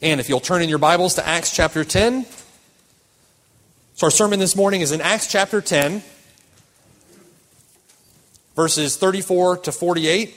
And if you'll turn in your Bibles to Acts chapter 10. So our sermon this morning is in Acts chapter 10, verses 34 to 48.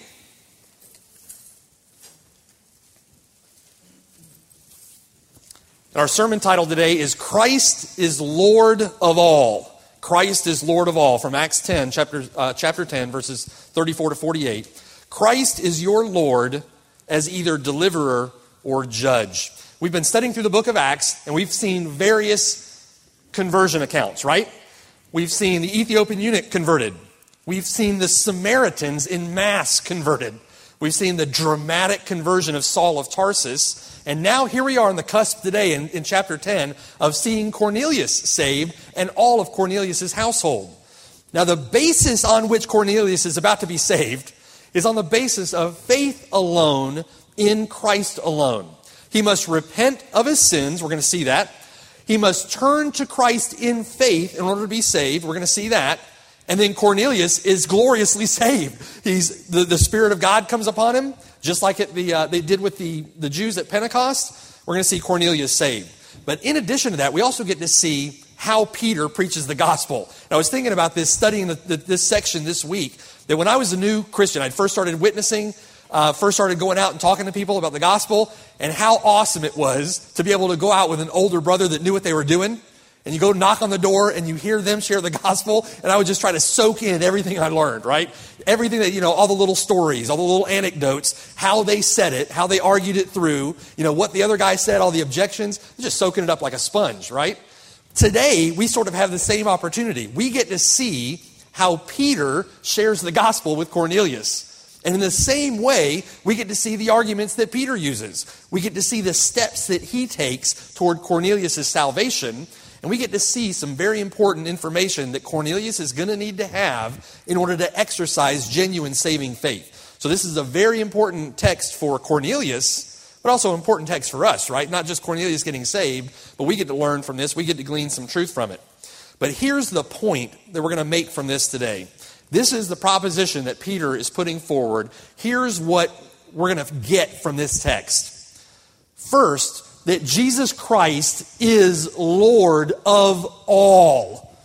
And our sermon title today is Christ is Lord of All. Christ is Lord of all, from Acts 10, chapter 10, verses 34 to 48. Christ is your Lord as either deliverer or judge. We've been studying through the book of Acts, and we've seen various conversion accounts, right? We've seen the Ethiopian eunuch converted. We've seen the Samaritans in mass converted. We've seen the dramatic conversion of Saul of Tarsus. And now here we are on the cusp today in chapter 10 of seeing Cornelius saved and all of Cornelius' household. Now the basis on which Cornelius is about to be saved is on the basis of faith alone in Christ alone. He must repent of his sins. We're going to see that. He must turn to Christ in faith in order to be saved. We're going to see that. And then Cornelius is gloriously saved. The Spirit of God comes upon him, just like they did with the Jews at Pentecost. We're going to see Cornelius saved. But in addition to that, we also get to see how Peter preaches the gospel. And I was thinking about this, studying this section this week, that when I was a new Christian, I'd first started witnessing, first started going out and talking to people about the gospel, and how awesome it was to be able to go out with an older brother that knew what they were doing. And you go knock on the door and you hear them share the gospel. And I would just try to soak in everything I learned, right? Everything that, all the little stories, all the little anecdotes, how they said it, how they argued it through, what the other guy said, all the objections, just soaking it up like a sponge, right? Today, we sort of have the same opportunity. We get to see how Peter shares the gospel with Cornelius. And in the same way, we get to see the arguments that Peter uses. We get to see the steps that he takes toward Cornelius' salvation. And we get to see some very important information that Cornelius is going to need to have in order to exercise genuine saving faith. So this is a very important text for Cornelius, but also an important text for us, right? Not just Cornelius getting saved, but we get to learn from this. We get to glean some truth from it. But here's the point that we're going to make from this today. This is the proposition that Peter is putting forward. Here's what we're going to get from this text. First, that Jesus Christ is Lord of all.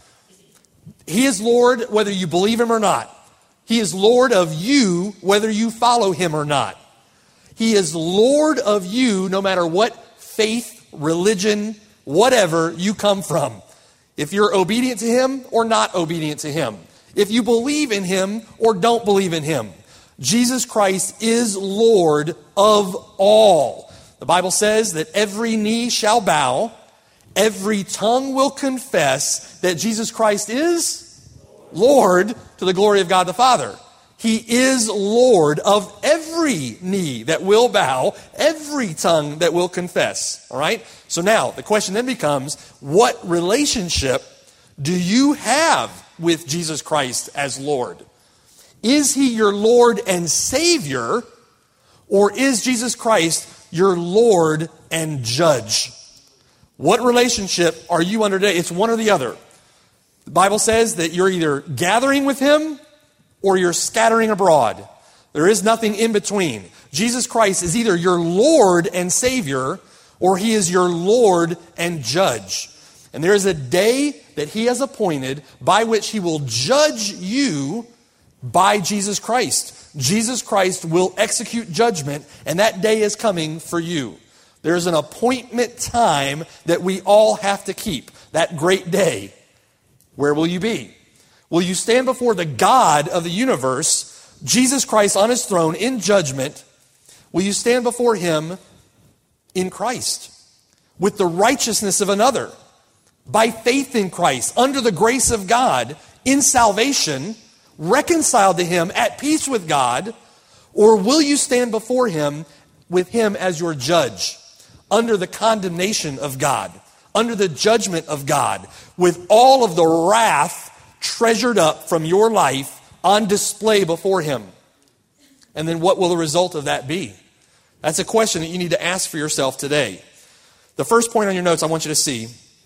He is Lord whether you believe him or not. He is Lord of you whether you follow him or not. He is Lord of you no matter what faith, religion, whatever you come from. If you're obedient to him or not obedient to him. If you believe in him or don't believe in him. Jesus Christ is Lord of all. The Bible says that every knee shall bow, every tongue will confess that Jesus Christ is Lord to the glory of God the Father. He is Lord of every knee that will bow, every tongue that will confess. All right? So now, the question then becomes, what relationship do you have with Jesus Christ as Lord? Is he your Lord and Savior, or is Jesus Christ your Lord and Judge? What relationship are you under today? It's one or the other. The Bible says that you're either gathering with him or you're scattering abroad. There is nothing in between. Jesus Christ is either your Lord and Savior or he is your Lord and Judge. And there is a day that he has appointed by which he will judge you by Jesus Christ. Jesus Christ will execute judgment, and that day is coming for you. There's an appointment time that we all have to keep, that great day. Where will you be? Will you stand before the God of the universe, Jesus Christ on his throne in judgment? Will you stand before him in Christ with the righteousness of another, by faith in Christ, under the grace of God, in salvation, reconciled to him, at peace with God? Or will you stand before him with him as your judge, under the condemnation of God, under the judgment of God, with all of the wrath treasured up from your life on display before him? And then what will the result of that be? That's a question that you need to ask for yourself today. The first point on your notes I want you to see,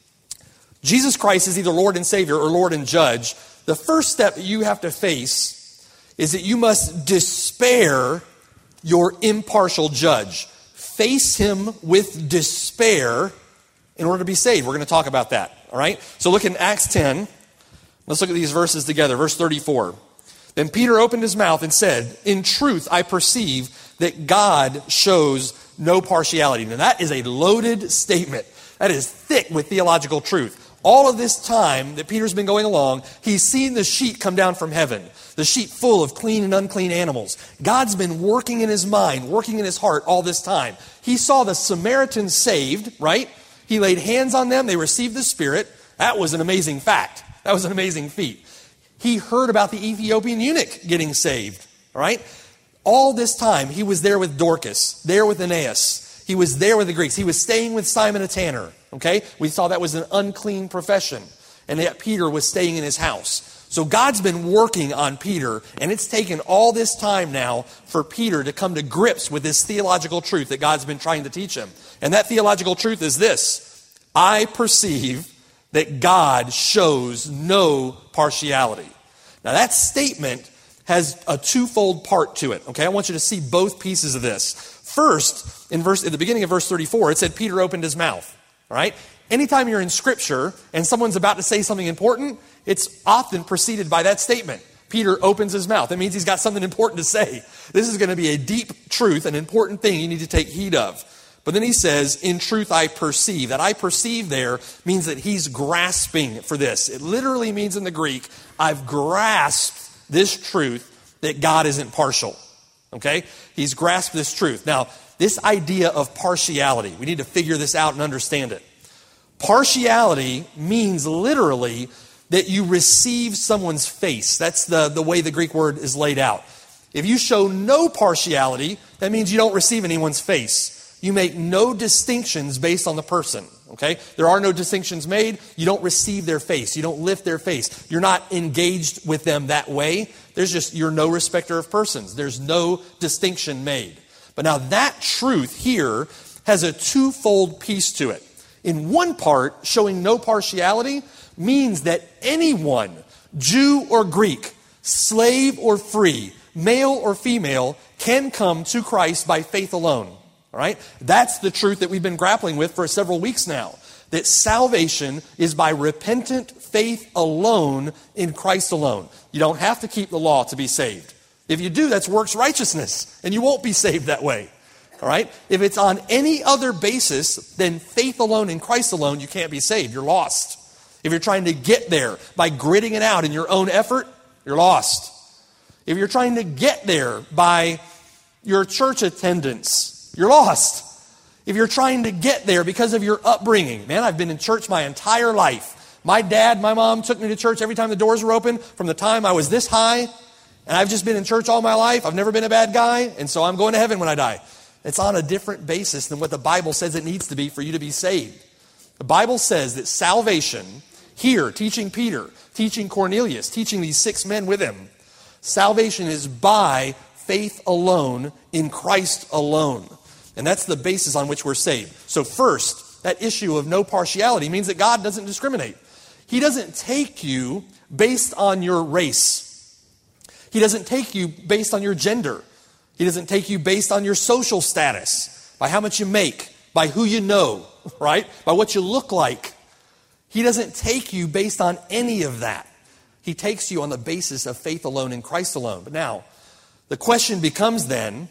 Jesus Christ is either Lord and Savior or Lord and Judge. The first step that you have to face is that you must despair your impartial judge. face him with despair in order to be saved. We're going to talk about that, all right? So look in Acts 10. Let's look at these verses together. Verse 34. Then Peter opened his mouth and said, "In truth, I perceive that God shows no partiality." Now that is a loaded statement. That is thick with theological truth. All of this time that Peter's been going along, he's seen the sheet come down from heaven, the sheet full of clean and unclean animals. God's been working in his mind, working in his heart all this time. He saw the Samaritans saved, right? He laid hands on them. They received the Spirit. That was an amazing fact. That was an amazing feat. He heard about the Ethiopian eunuch getting saved, all right? All this time, he was there with Dorcas, there with Aeneas. He was there with the Greeks. He was staying with Simon a tanner, okay? We saw that was an unclean profession, and yet Peter was staying in his house. So God's been working on Peter, and it's taken all this time now for Peter to come to grips with this theological truth that God's been trying to teach him. And that theological truth is this: I perceive that God shows no partiality. Now that statement has a twofold part to it, okay? I want you to see both pieces of this. First, at the beginning of verse 34, it said Peter opened his mouth, all right? Anytime you're in Scripture and someone's about to say something important, it's often preceded by that statement. Peter opens his mouth. That means he's got something important to say. This is going to be a deep truth, an important thing you need to take heed of. But then he says, "In truth I perceive." That "I perceive" there means that he's grasping for this. It literally means in the Greek, I've grasped this truth that God isn't partial. Okay? He's grasped this truth. Now, this idea of partiality, we need to figure this out and understand it. Partiality means literally that you receive someone's face. That's the way the Greek word is laid out. If you show no partiality, that means you don't receive anyone's face. You make no distinctions based on the person, okay? There are no distinctions made. You don't receive their face. You don't lift their face. You're not engaged with them that way. You're no respecter of persons. There's no distinction made. But now that truth here has a twofold piece to it. In one part, showing no partiality means that anyone, Jew or Greek, slave or free, male or female, can come to Christ by faith alone. All right? That's the truth that we've been grappling with for several weeks now. That salvation is by repentant faith alone in Christ alone. You don't have to keep the law to be saved. If you do, that's works righteousness, and you won't be saved that way. All right? If it's on any other basis than faith alone in Christ alone, you can't be saved. You're lost. If you're trying to get there by gritting it out in your own effort, you're lost. If you're trying to get there by your church attendance, you're lost. If you're trying to get there because of your upbringing, man, I've been in church my entire life. My dad, my mom took me to church every time the doors were open from the time I was this high, and I've just been in church all my life. I've never been a bad guy, and so I'm going to heaven when I die. It's on a different basis than what the Bible says it needs to be for you to be saved. The Bible says that salvation, here, teaching Peter, teaching Cornelius, teaching these 6 men with him, salvation is by faith alone in Christ alone. And that's the basis on which we're saved. So first, that issue of no partiality means that God doesn't discriminate. He doesn't take you based on your race. He doesn't take you based on your gender. He doesn't take you based on your social status, by how much you make, by who you know, right? By what you look like. He doesn't take you based on any of that. He takes you on the basis of faith alone in Christ alone. But now, the question becomes then,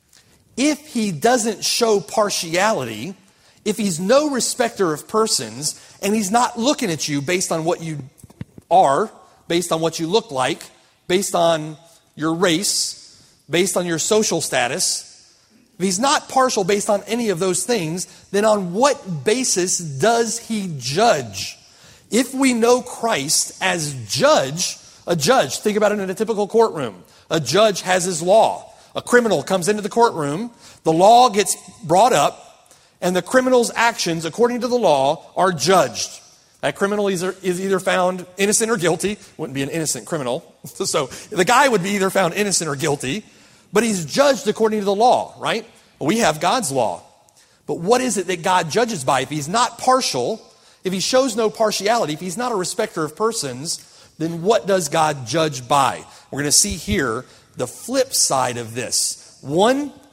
if he doesn't show partiality, if he's no respecter of persons, and he's not looking at you based on what you are, based on what you look like, based on your race, based on your social status, if he's not partial based on any of those things, then on what basis does he judge? If we know Christ as judge, a judge, think about it in a typical courtroom. A judge has his law. A criminal comes into the courtroom, the law gets brought up, and the criminal's actions, according to the law, are judged. That criminal is either found innocent or guilty. Wouldn't be an innocent criminal. So the guy would be either found innocent or guilty, but he's judged according to the law, right? We have God's law. But what is it that God judges by? If he's not partial, if he shows no partiality, if he's not a respecter of persons, then what does God judge by? We're going to see here the flip side of this. One,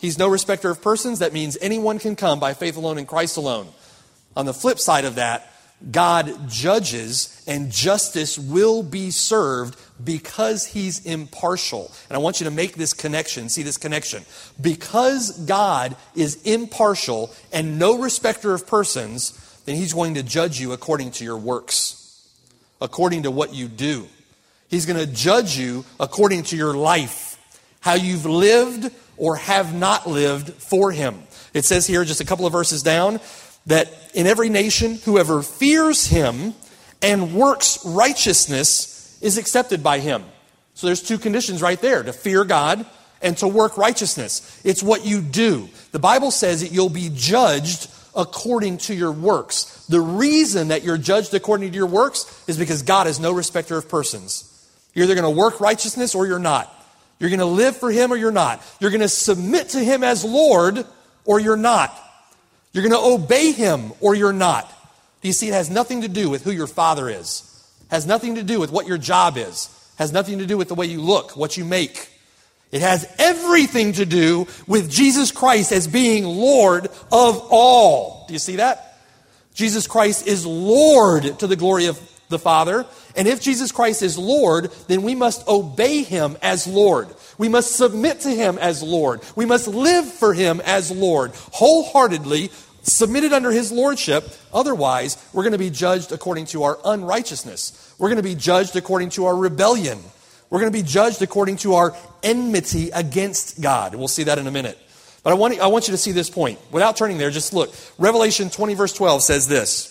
He's no respecter of persons. That means anyone can come by faith alone in Christ alone. On the flip side of that, God judges and justice will be served because he's impartial. And I want you to make this connection, see this connection. Because God is impartial and no respecter of persons, then he's going to judge you according to your works, according to what you do. He's going to judge you according to your life, how you've lived or have not lived for him. It says here, just a couple of verses down, that in every nation, whoever fears him and works righteousness is accepted by him. So there's two conditions right there, to fear God and to work righteousness. It's what you do. The Bible says that you'll be judged according to your works. The reason that you're judged according to your works is because God is no respecter of persons. You're either going to work righteousness or you're not. You're going to live for him or you're not. You're going to submit to him as Lord or you're not. You're going to obey him or you're not. Do you see, it has nothing to do with who your father is. Has nothing to do with what your job is. Has nothing to do with the way you look, what you make. It has everything to do with Jesus Christ as being Lord of all. Do you see that? Jesus Christ is Lord to the glory of the Father. And if Jesus Christ is Lord, then we must obey him as Lord. We must submit to him as Lord. We must live for him as Lord, wholeheartedly submitted under his lordship. Otherwise, we're going to be judged according to our unrighteousness. We're going to be judged according to our rebellion. We're going to be judged according to our enmity against God. We'll see that in a minute. But I want you to see this point. Without turning there, just look. Revelation 20 verse 12 says this.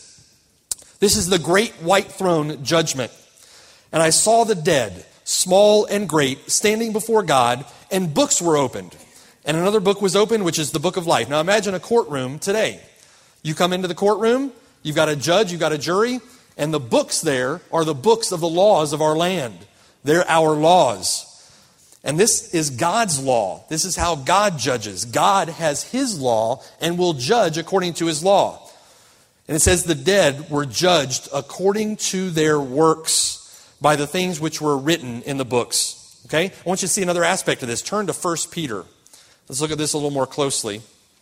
This is the great white throne judgment. And I saw the dead, small and great, standing before God, and books were opened. And another book was opened, which is the book of life. Now imagine a courtroom today. You come into the courtroom, you've got a judge, you've got a jury, and the books there are the books of the laws of our land. They're our laws. And this is God's law. This is how God judges. God has his law and will judge according to his law. And it says the dead were judged according to their works by the things which were written in the books. Okay? I want you to see another aspect of this. Turn to 1 Peter. Let's look at this a little more closely.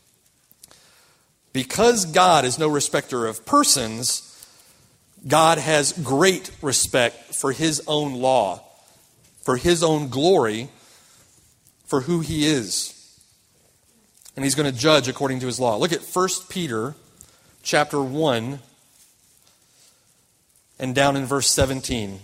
Because God is no respecter of persons, God has great respect for his own law, for his own glory, for who he is. And he's going to judge according to his law. Look at 1 Peter chapter 1 and down in verse 17.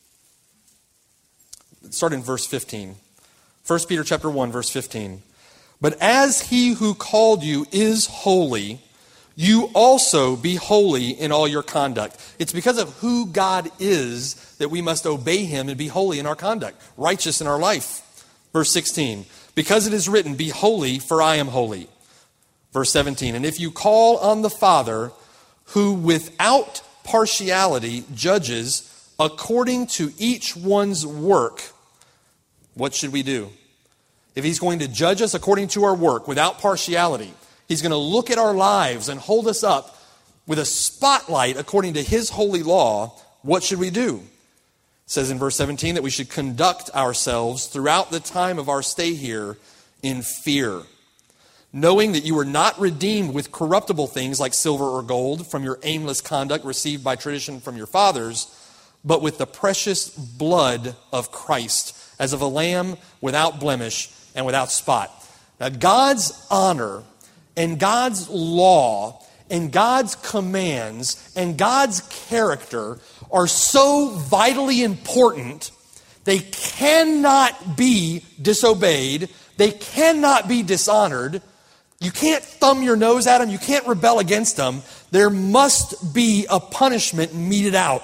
Start in verse 15. 1 Peter chapter 1 verse 15. But as he who called you is holy, you also be holy in all your conduct. It's because of who God is that we must obey him and be holy in our conduct, righteous in our life. Verse 16, because it is written, be holy, for I am holy. Verse 17, and if you call on the Father, who without partiality judges according to each one's work, what should we do? If he's going to judge us according to our work, without partiality, he's going to look at our lives and hold us up with a spotlight according to his holy law. What should we do? It says in verse 17 that we should conduct ourselves throughout the time of our stay here in fear, knowing that you were not redeemed with corruptible things like silver or gold from your aimless conduct received by tradition from your fathers, but with the precious blood of Christ, as of a lamb without blemish and without spot. Now, God's honor and God's law and God's commands and God's character are so vitally important, they cannot be disobeyed. They cannot be dishonored. You can't thumb your nose at them. You can't rebel against them. There must be a punishment meted out.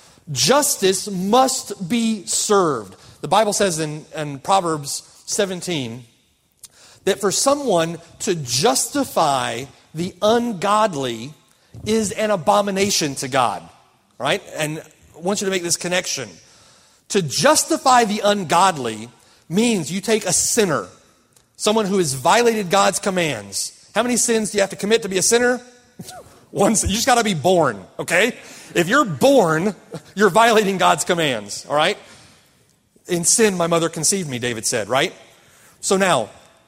Justice must be served. The Bible says in Proverbs 17 that for someone to justify the ungodly is an abomination to God. Right? And I want you to make this connection. To justify the ungodly means you take a sinner, someone who has violated God's commands. How many sins do you have to commit to be a sinner? One. You just got to be born, okay? If you're born, you're violating God's commands, all right? In sin, my mother conceived me, David said, right? So now,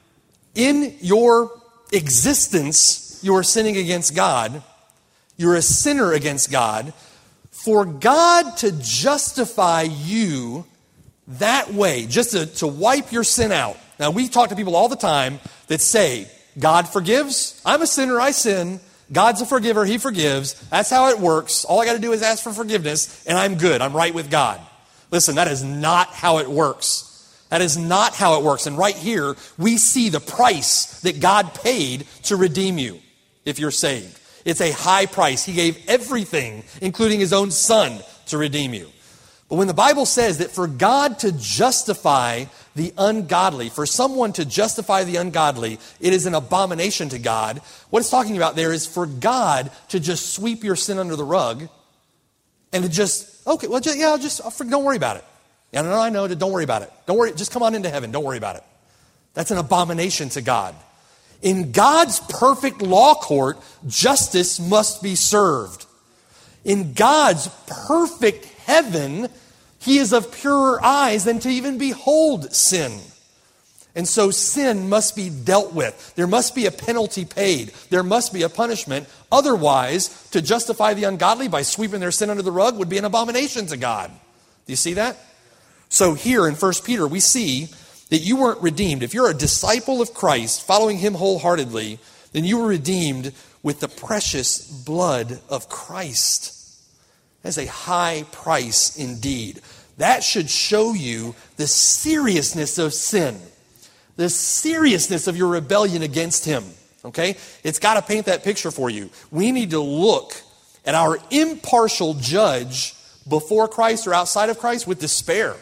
In your existence, you are sinning against God. You're a sinner against God. For God to justify you that way, just to wipe your sin out. Now, we talk to people all the time that say, God forgives. I'm a sinner, I sin. God's a forgiver, He forgives. That's how it works. All I got to do is ask for forgiveness, and I'm good. I'm right with God. Listen, that is not how it works. That is not how it works. And right here, we see the price that God paid to redeem you if you're saved. It's a high price. He gave everything, including His own Son, to redeem you. But when the Bible says that for God to justify the ungodly, for someone to justify the ungodly, it is an abomination to God. What it's talking about there is for God to just sweep your sin under the rug and to just, okay, well, don't worry about it. Yeah, no, I know, don't worry about it. Don't worry, just come on into heaven. Don't worry about it. That's an abomination to God. In God's perfect law court, justice must be served. In God's perfect heaven, He is of purer eyes than to even behold sin. And so sin must be dealt with. There must be a penalty paid. There must be a punishment. Otherwise, to justify the ungodly by sweeping their sin under the rug would be an abomination to God. Do you see that? So here in 1 Peter, we see that you weren't redeemed. If you're a disciple of Christ, following Him wholeheartedly, then you were redeemed with the precious blood of Christ. That's a high price indeed. That should show you the seriousness of sin, the seriousness of your rebellion against Him. Okay? It's got to paint that picture for you. We need to look at our impartial judge before Christ or outside of Christ with despair.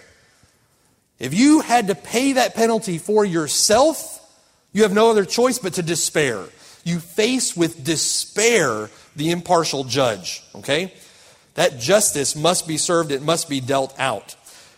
If you had to pay that penalty for yourself, you have no other choice but to despair. You face with despair the impartial judge. Okay? That justice must be served. It must be dealt out.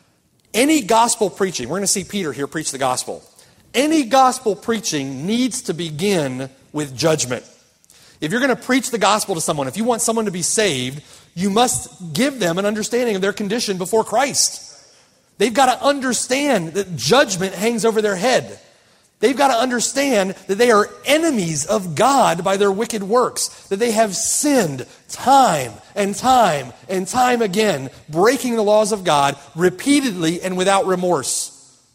Any gospel preaching, we're going to see Peter here preach the gospel. Any gospel preaching needs to begin with judgment. If you're going to preach the gospel to someone, if you want someone to be saved, you must give them an understanding of their condition before Christ. They've got to understand that judgment hangs over their head. They've got to understand that they are enemies of God by their wicked works, that they have sinned time and time and time again, breaking the laws of God repeatedly and without remorse.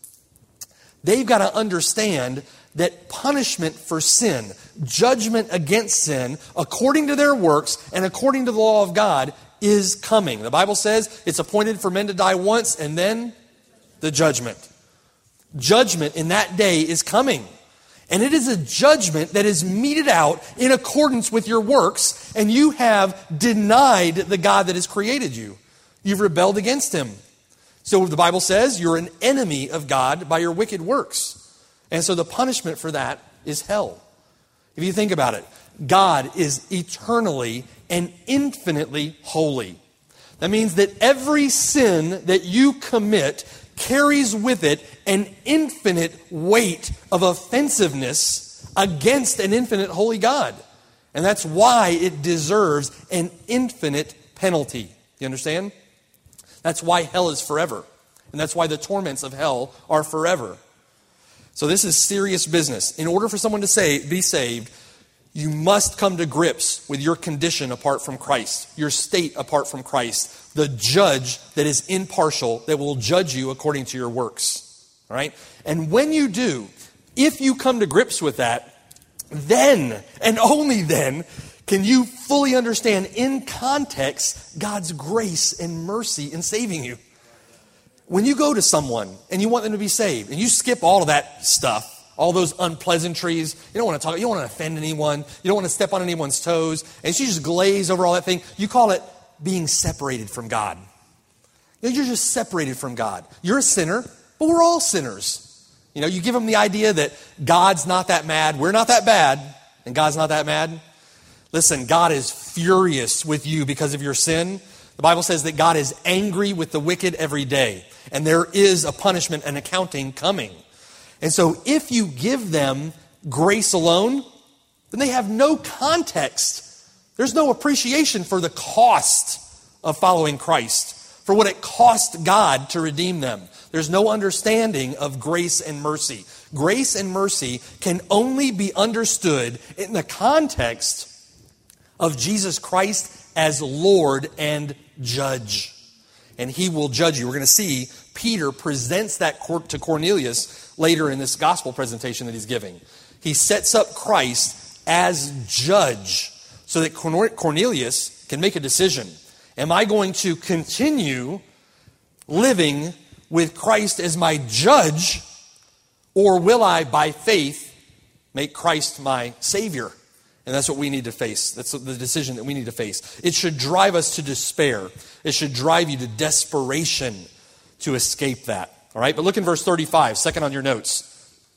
They've got to understand that punishment for sin, judgment against sin, according to their works and according to the law of God, is coming. The Bible says it's appointed for men to die once and then the judgment. Judgment in that day is coming. And it is a judgment that is meted out in accordance with your works, and you have denied the God that has created you. You've rebelled against Him. So the Bible says you're an enemy of God by your wicked works. And so the punishment for that is hell. If you think about it, God is eternally and infinitely holy. That means that every sin that you commit carries with it an infinite weight of offensiveness against an infinite holy God. And that's why it deserves an infinite penalty. You understand? That's why hell is forever. And that's why the torments of hell are forever. So this is serious business. In order for someone to be saved, you must come to grips with your condition apart from Christ, your state apart from Christ, the judge that is impartial, that will judge you according to your works. All right? And when you do, if you come to grips with that, then, and only then, can you fully understand in context God's grace and mercy in saving you. When you go to someone and you want them to be saved, and you skip all of that stuff, all those unpleasantries, you don't want to talk, you don't want to offend anyone, you don't want to step on anyone's toes, and you just glaze over all that thing. You call it being separated from God. You're just separated from God. You're a sinner, but we're all sinners. You give them the idea that God's not that mad, we're not that bad, and God's not that mad. Listen, God is furious with you because of your sin. The Bible says that God is angry with the wicked every day, and there is a punishment and accounting coming. And so if you give them grace alone, then they have no context. There's no appreciation for the cost of following Christ, for what it cost God to redeem them. There's no understanding of grace and mercy. Grace and mercy can only be understood in the context of Jesus Christ as Lord and Judge. And he will judge you. We're going to see Peter presents that to Cornelius later in this gospel presentation that he's giving. He sets up Christ as judge so that Cornelius can make a decision. Am I going to continue living with Christ as my judge, or will I, by faith, make Christ my Savior? And that's what we need to face. That's the decision that we need to face. It should drive us to despair. It should drive you to desperation to escape that. All right, but look in verse 35, second on your notes.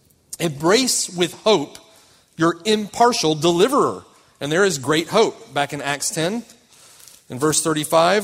Embrace with hope your impartial deliverer. And there is great hope. Back in Acts 10, in verse 35,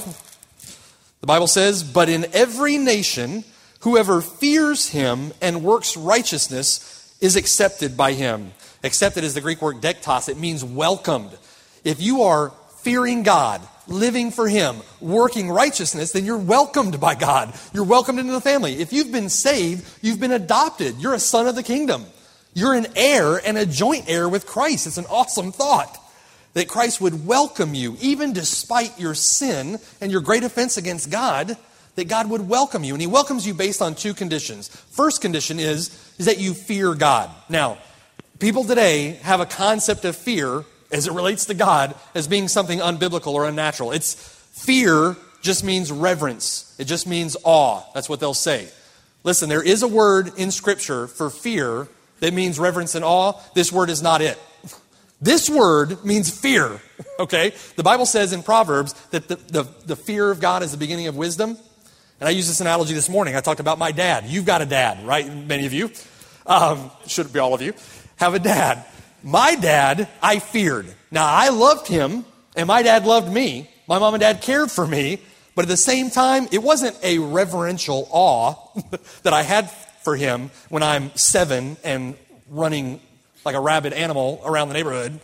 the Bible says, "But in every nation, whoever fears him and works righteousness is accepted by him." Accepted is the Greek word dektos. It means welcomed. If you are fearing God, living for him, working righteousness, then you're welcomed by God. You're welcomed into the family. If you've been saved, you've been adopted. You're a son of the kingdom. You're an heir and a joint heir with Christ. It's an awesome thought that Christ would welcome you, even despite your sin and your great offense against God, that God would welcome you. And he welcomes you based on two conditions. First condition is that you fear God. Now, people today have a concept of fear as it relates to God as being something unbiblical or unnatural. It's fear just means reverence. It just means awe. That's what they'll say. Listen, there is a word in Scripture for fear that means reverence and awe. This word is not it. This word means fear, okay? The Bible says in Proverbs that the fear of God is the beginning of wisdom. And I used this analogy this morning. I talked about my dad. You've got a dad, right? Many of you. Should be all of you. Have a dad. My dad, I feared. Now, I loved him, and my dad loved me. My mom and dad cared for me. But at the same time, it wasn't a reverential awe that I had for him when I'm 7 and running like a rabid animal around the neighborhood.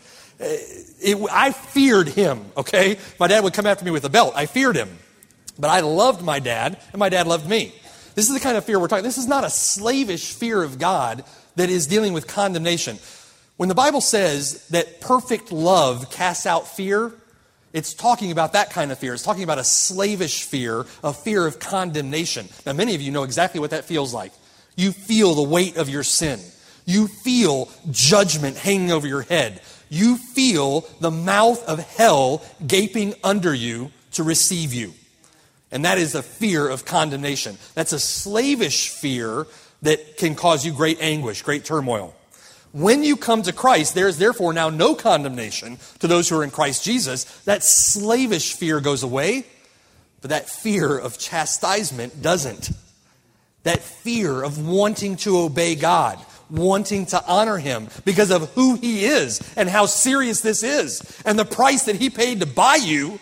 I feared him, okay? My dad would come after me with a belt. I feared him. But I loved my dad, and my dad loved me. This is the kind of fear we're talking. This is not a slavish fear of God that is dealing with condemnation. When the Bible says that perfect love casts out fear, it's talking about that kind of fear. It's talking about a slavish fear, a fear of condemnation. Now, many of you know exactly what that feels like. You feel the weight of your sin. You feel judgment hanging over your head. You feel the mouth of hell gaping under you to receive you. And that is a fear of condemnation. That's a slavish fear that can cause you great anguish, great turmoil. When you come to Christ, there is therefore now no condemnation to those who are in Christ Jesus. That slavish fear goes away, but that fear of chastisement doesn't. That fear of wanting to obey God, wanting to honor him because of who he is and how serious this is and the price that he paid to buy you.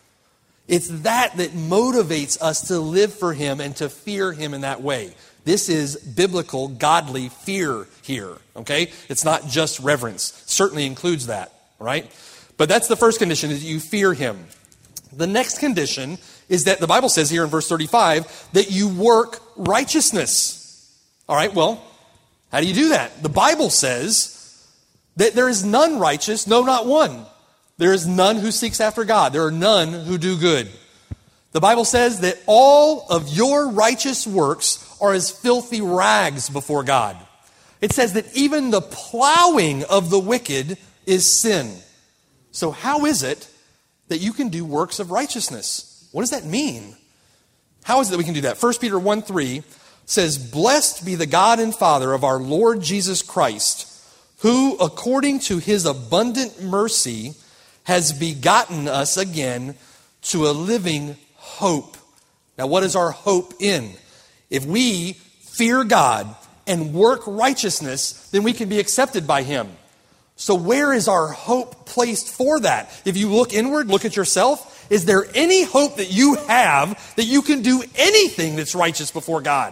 It's that motivates us to live for him and to fear him in that way. This is biblical, godly fear here, okay? It's not just reverence. It certainly includes that, right? But that's the first condition, is that you fear him. The next condition is that the Bible says here in verse 35 that you work righteousness. All right, well, how do you do that? The Bible says that there is none righteous, no, not one. There is none who seeks after God. There are none who do good. The Bible says that all of your righteous works are as filthy rags before God. It says that even the plowing of the wicked is sin. So how is it that you can do works of righteousness? What does that mean? How is it that we can do that? 1 Peter 1:3 says, "Blessed be the God and Father of our Lord Jesus Christ, who according to his abundant mercy has begotten us again to a living hope." Now, what is our hope in? If we fear God and work righteousness, then we can be accepted by him. So where is our hope placed for that? If you look inward, look at yourself, is there any hope that you have that you can do anything that's righteous before God?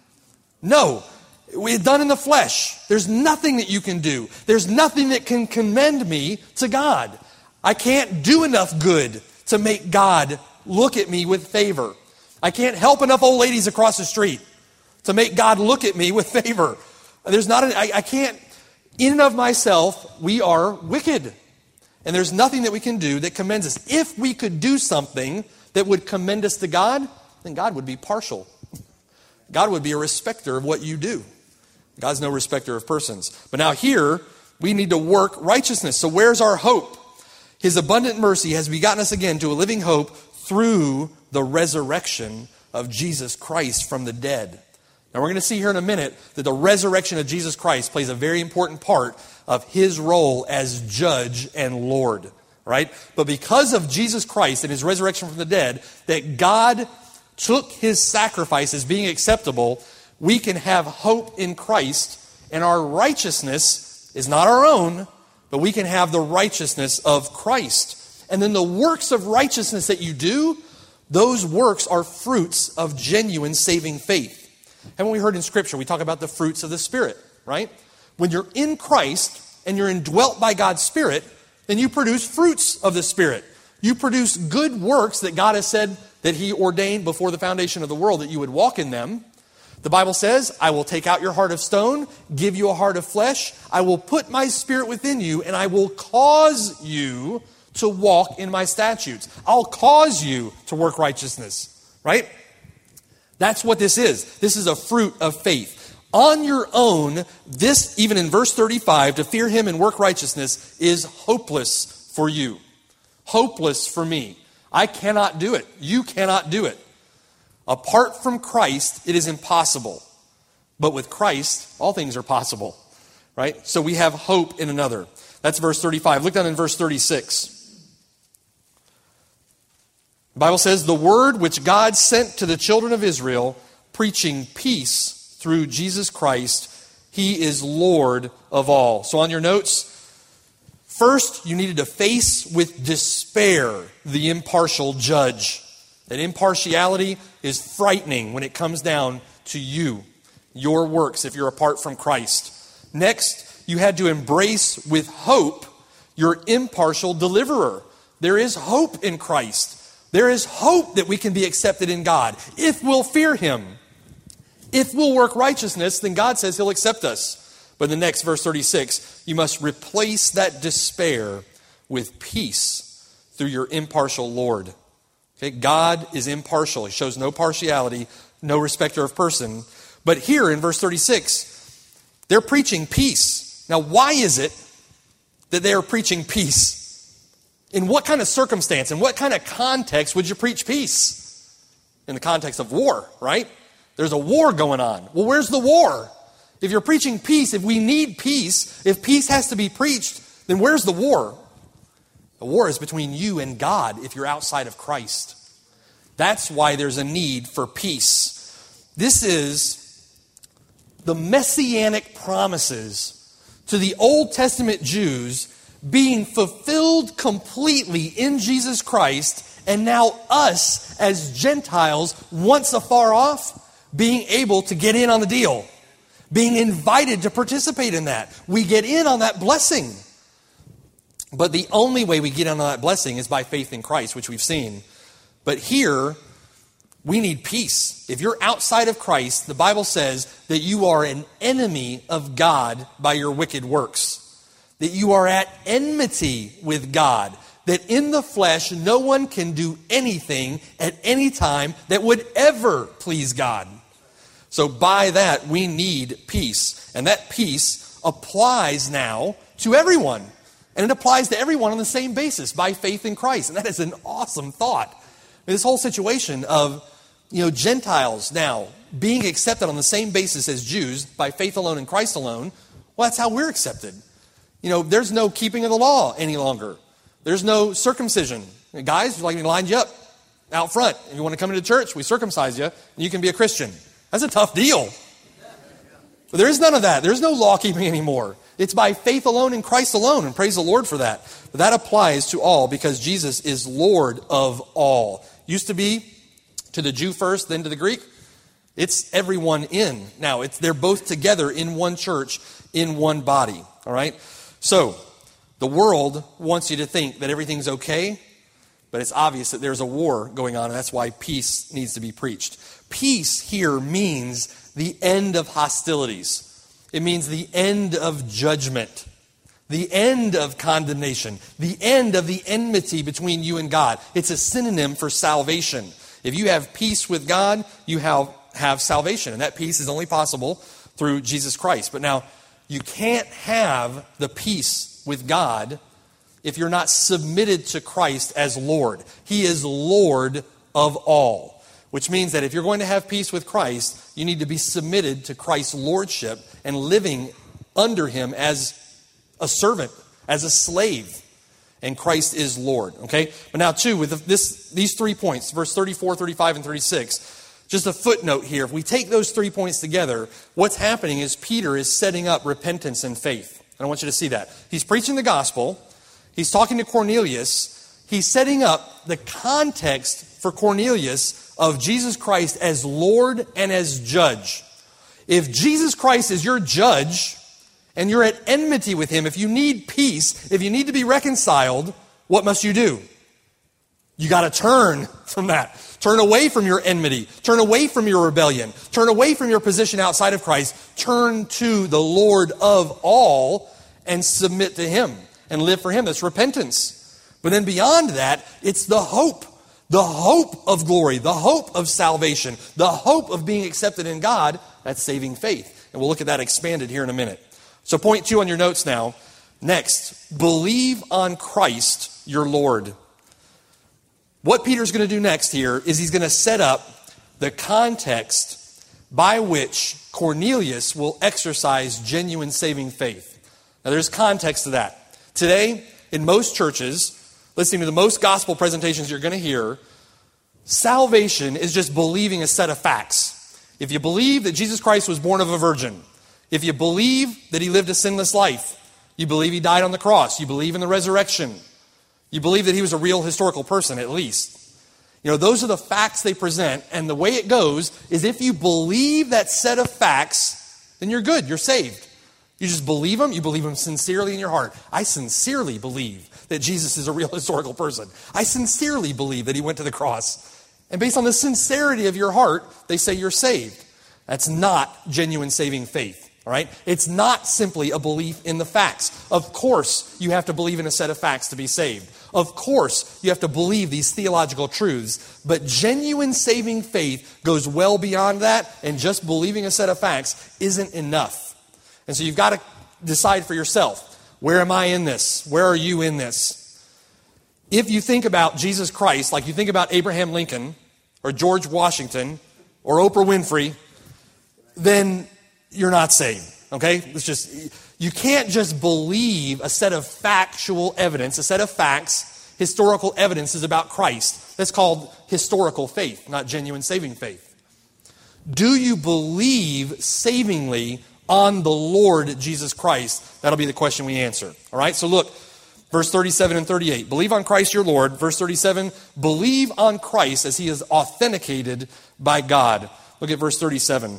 No. It's done in the flesh. There's nothing that you can do. There's nothing that can commend me to God. I can't do enough good to make God look at me with favor. I can't help enough old ladies across the street to make God look at me with favor. There's not I can't, in and of myself, we are wicked. And there's nothing that we can do that commends us. If we could do something that would commend us to God, then God would be partial. God would be a respecter of what you do. God's no respecter of persons. But now here, we need to work righteousness. So where's our hope? His abundant mercy has begotten us again to a living hope through the resurrection of Jesus Christ from the dead. Now we're going to see here in a minute that the resurrection of Jesus Christ plays a very important part of his role as judge and Lord, right? But because of Jesus Christ and his resurrection from the dead, that God took his sacrifice as being acceptable, we can have hope in Christ, and our righteousness is not our own, but we can have the righteousness of Christ. And then the works of righteousness that you do, those works are fruits of genuine saving faith. Haven't we heard in Scripture, we talk about the fruits of the Spirit, right? When you're in Christ and you're indwelt by God's Spirit, then you produce fruits of the Spirit. You produce good works that God has said that he ordained before the foundation of the world that you would walk in them. The Bible says, I will take out your heart of stone, give you a heart of flesh. I will put my Spirit within you, and I will cause you to walk in my statutes. I'll cause you to work righteousness, right? That's what this is. This is a fruit of faith. On your own, this, even in verse 35, to fear him and work righteousness is hopeless for you. Hopeless for me. I cannot do it. You cannot do it. Apart from Christ, it is impossible. But with Christ, all things are possible. Right? So we have hope in another. That's verse 35. Look down in verse 36. The Bible says, the word which God sent to the children of Israel, preaching peace through Jesus Christ, he is Lord of all. So on your notes, first you needed to face with despair the impartial judge. That impartiality is frightening when it comes down to you, your works, if you're apart from Christ. Next, you had to embrace with hope your impartial deliverer. There is hope in Christ. There is hope that we can be accepted in God if we'll fear him. If we'll work righteousness, then God says he'll accept us. But in the next verse 36, you must replace that despair with peace through your impartial Lord. Okay, God is impartial. He shows no partiality, no respecter of person. But here in verse 36, they're preaching peace. Now, why is it that they are preaching peace? In what kind of circumstance, in what kind of context would you preach peace? In the context of war, right? There's a war going on. Well, where's the war? If you're preaching peace, if we need peace, if peace has to be preached, then where's the war? The war is between you and God if you're outside of Christ. That's why there's a need for peace. This is the messianic promises to the Old Testament Jews being fulfilled completely in Jesus Christ, and now us as Gentiles, once afar off, being able to get in on the deal, being invited to participate in that. We get in on that blessing. But the only way we get in on that blessing is by faith in Christ, which we've seen. But here, we need peace. If you're outside of Christ, the Bible says that you are an enemy of God by your wicked works. That you are at enmity with God. That in the flesh, no one can do anything at any time that would ever please God. So by that, we need peace. And that peace applies now to everyone. And it applies to everyone on the same basis, by faith in Christ. And that is an awesome thought. I mean, this whole situation of, Gentiles now being accepted on the same basis as Jews, by faith alone in Christ alone, well, that's how we're accepted. There's no keeping of the law any longer. There's no circumcision. Guys, we lined you up out front. If you want to come into church, we circumcise you, and you can be a Christian. That's a tough deal. But there is none of that. There's no law keeping anymore. It's by faith alone in Christ alone, and praise the Lord for that. But that applies to all because Jesus is Lord of all. Used to be to the Jew first, then to the Greek. It's everyone in. Now, they're both together in one church, in one body. All right? So, the world wants you to think that everything's okay, but it's obvious that there's a war going on, and that's why peace needs to be preached. Peace here means the end of hostilities. It means the end of judgment, the end of condemnation, the end of the enmity between you and God. It's a synonym for salvation. If you have peace with God, you have salvation. And that peace is only possible through Jesus Christ. But now, you can't have the peace with God if you're not submitted to Christ as Lord. He is Lord of all, which means that if you're going to have peace with Christ, you need to be submitted to Christ's lordship and living under him as a servant, as a slave. And Christ is Lord, okay? But now, too, with these 3 points, verse 34, 35, and 36, just a footnote here. If we take those 3 points together, what's happening is Peter is setting up repentance and faith. And I want you to see that. He's preaching the gospel. He's talking to Cornelius. He's setting up the context for Cornelius of Jesus Christ as Lord and as judge. If Jesus Christ is your judge and you're at enmity with him, if you need peace, if you need to be reconciled, what must you do? You got to turn from that. Turn away from your enmity. Turn away from your rebellion. Turn away from your position outside of Christ. Turn to the Lord of all and submit to him and live for him. That's repentance. But then beyond that, it's the hope of glory, the hope of salvation, the hope of being accepted in God. That's saving faith. And we'll look at that expanded here in a minute. So point 2 on your notes now. Next, believe on Christ your Lord. What Peter's going to do next here is he's going to set up the context by which Cornelius will exercise genuine saving faith. Now there's context to that. Today, in most churches, listening to the most gospel presentations you're going to hear, salvation is just believing a set of facts. If you believe that Jesus Christ was born of a virgin, if you believe that he lived a sinless life, you believe he died on the cross, you believe in the resurrection, you believe that he was a real historical person, at least. You know, those are the facts they present, and the way it goes is if you believe that set of facts, then you're good, you're saved. You just believe them, you believe them sincerely in your heart. I sincerely believe that Jesus is a real historical person. I sincerely believe that he went to the cross. And based on the sincerity of your heart, they say you're saved. That's not genuine saving faith. All right? It's not simply a belief in the facts. Of course, you have to believe in a set of facts to be saved. Of course, you have to believe these theological truths. But genuine saving faith goes well beyond that, and just believing a set of facts isn't enough. And so you've got to decide for yourself, where am I in this? Where are you in this? If you think about Jesus Christ like you think about Abraham Lincoln or George Washington or Oprah Winfrey, then you're not saved, okay? You can't just believe a set of factual evidence, a set of facts, historical evidences about Christ. That's called historical faith, not genuine saving faith. Do you believe savingly on the Lord Jesus Christ? That'll be the question we answer, all right? So look, verse 37 and 38. Believe on Christ your Lord. Verse 37, believe on Christ as he is authenticated by God. Look at verse 37.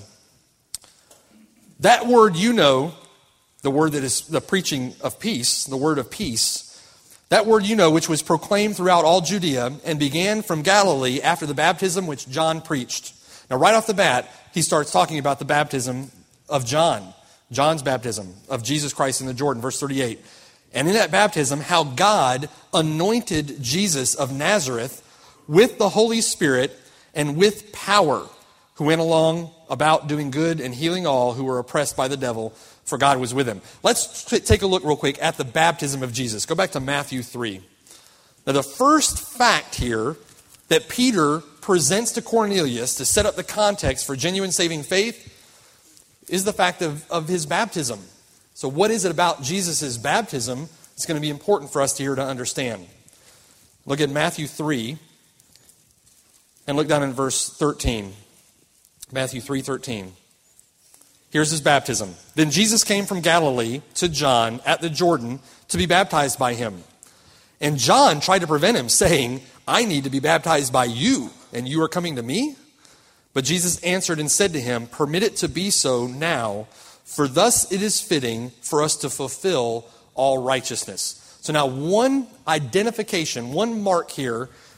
That word you know, the word that is the preaching of peace, the word of peace, that word you know, which was proclaimed throughout all Judea and began from Galilee after the baptism which John preached. Now right off the bat, he starts talking about the baptism of John, John's baptism of Jesus Christ in the Jordan, verse 38. And in that baptism, how God anointed Jesus of Nazareth with the Holy Spirit and with power, who went along about doing good and healing all who were oppressed by the devil, for God was with him. Let's take a look real quick at the baptism of Jesus. Go back to Matthew 3. Now the first fact here that Peter presents to Cornelius to set up the context for genuine saving faith is the fact of his baptism. So what is it about Jesus' baptism that's going to be important for us here to understand? Look at Matthew 3 and look down in verse 13. Matthew 3:13. Here's his baptism. Then Jesus came from Galilee to John at the Jordan to be baptized by him. And John tried to prevent him, saying, I need to be baptized by you, and you are coming to me? But Jesus answered and said to him, permit it to be so now, for thus it is fitting for us to fulfill all righteousness. So now one identification, one mark here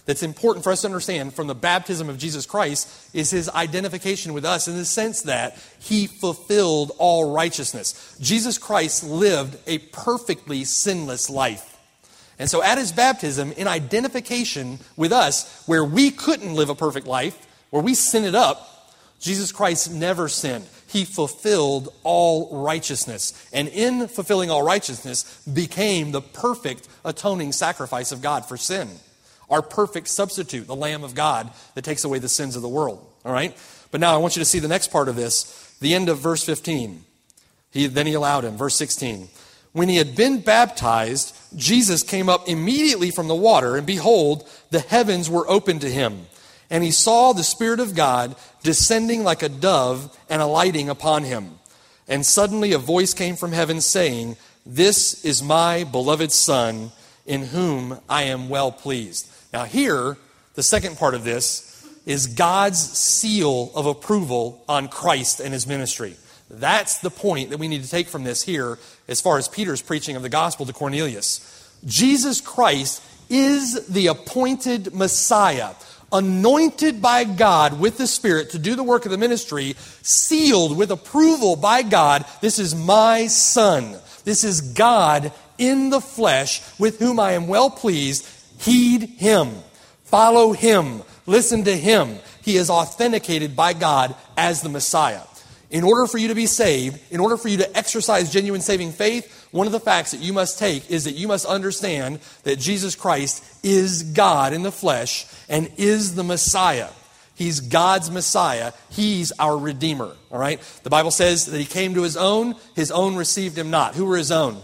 that's important for us to understand from the baptism of Jesus Christ is his identification with us in the sense that he fulfilled all righteousness. Jesus Christ lived a perfectly sinless life. And so at his baptism, in identification with us, where we couldn't live a perfect life, where we sinned it up, Jesus Christ never sinned. He fulfilled all righteousness. And in fulfilling all righteousness, became the perfect atoning sacrifice of God for sin. Our perfect substitute, the Lamb of God that takes away the sins of the world. All right? But now I want you to see the next part of this, the end of verse 15. Then he allowed him, verse 16. When he had been baptized, Jesus came up immediately from the water, and behold, the heavens were opened to him. And he saw the Spirit of God descending like a dove and alighting upon him. And suddenly a voice came from heaven saying, "This is my beloved Son, in whom I am well pleased." Now here, the second part of this is God's seal of approval on Christ and his ministry. That's the point that we need to take from this here as far as Peter's preaching of the gospel to Cornelius. Jesus Christ is the appointed Messiah, anointed by God with the Spirit to do the work of the ministry, sealed with approval by God. This is my Son. This is God in the flesh with whom I am well pleased. Heed him. Follow him. Listen to him. He is authenticated by God as the Messiah. In order for you to be saved, in order for you to exercise genuine saving faith, one of the facts that you must take is that you must understand that Jesus Christ is God in the flesh and is the Messiah. He's God's Messiah. He's our Redeemer. All right? The Bible says that he came to his own received him not. Who were his own?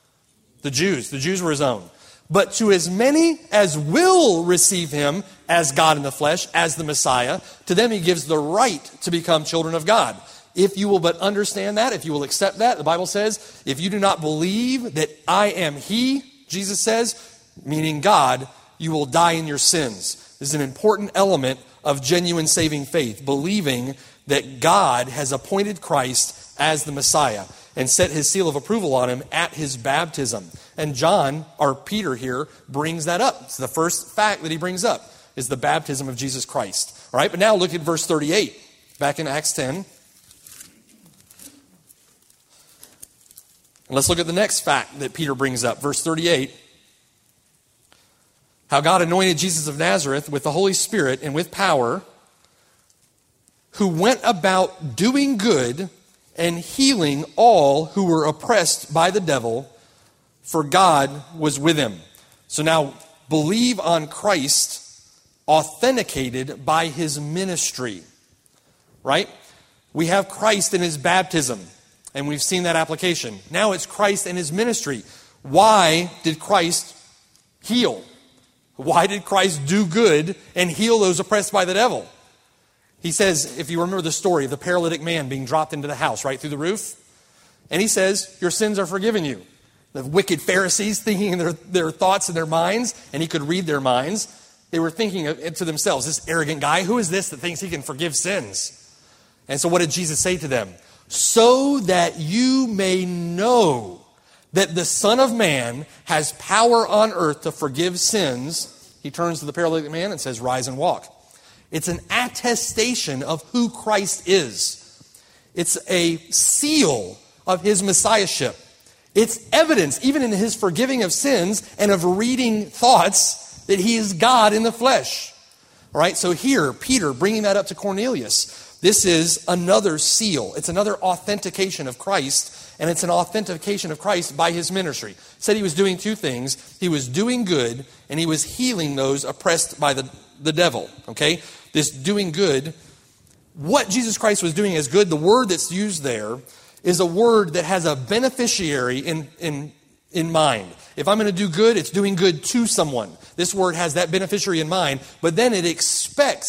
The Jews. The Jews were his own. But to as many as will receive him as God in the flesh, as the Messiah, to them he gives the right to become children of God. If you will but understand that, if you will accept that, the Bible says, if you do not believe that I am he, Jesus says, meaning God, you will die in your sins. This is an important element of genuine saving faith, believing that God has appointed Christ as the Messiah and set his seal of approval on him at his baptism. And John, or Peter here, brings that up. It's the first fact that he brings up, is the baptism of Jesus Christ. All right, but now look at verse 38, back in Acts 10. And let's look at the next fact that Peter brings up, verse 38. How God anointed Jesus of Nazareth with the Holy Spirit and with power, who went about doing good and healing all who were oppressed by the devil, for God was with him. So now, believe on Christ, authenticated by his ministry. Right? We have Christ in his baptism. And we've seen that application. Now it's Christ and his ministry. Why did Christ heal? Why did Christ do good and heal those oppressed by the devil? He says, if you remember the story of the paralytic man being dropped into the house right through the roof, and he says, your sins are forgiven you. The wicked Pharisees thinking in their thoughts and their minds, and he could read their minds, they were thinking to themselves, this arrogant guy, who is this that thinks he can forgive sins? And so what did Jesus say to them? So that you may know that the Son of Man has power on earth to forgive sins, he turns to the paralytic man and says, rise and walk. It's an attestation of who Christ is. It's a seal of his messiahship. It's evidence, even in his forgiving of sins and of reading thoughts, that he is God in the flesh. All right, so here, Peter bringing that up to Cornelius. This is another seal. It's another authentication of Christ, and it's an authentication of Christ by his ministry. He said he was doing two things. He was doing good, and he was healing those oppressed by the devil. Okay? This doing good, what Jesus Christ was doing as good, the word that's used there is a word that has a beneficiary in mind. If I'm going to do good, it's doing good to someone. This word has that beneficiary in mind, but then it expects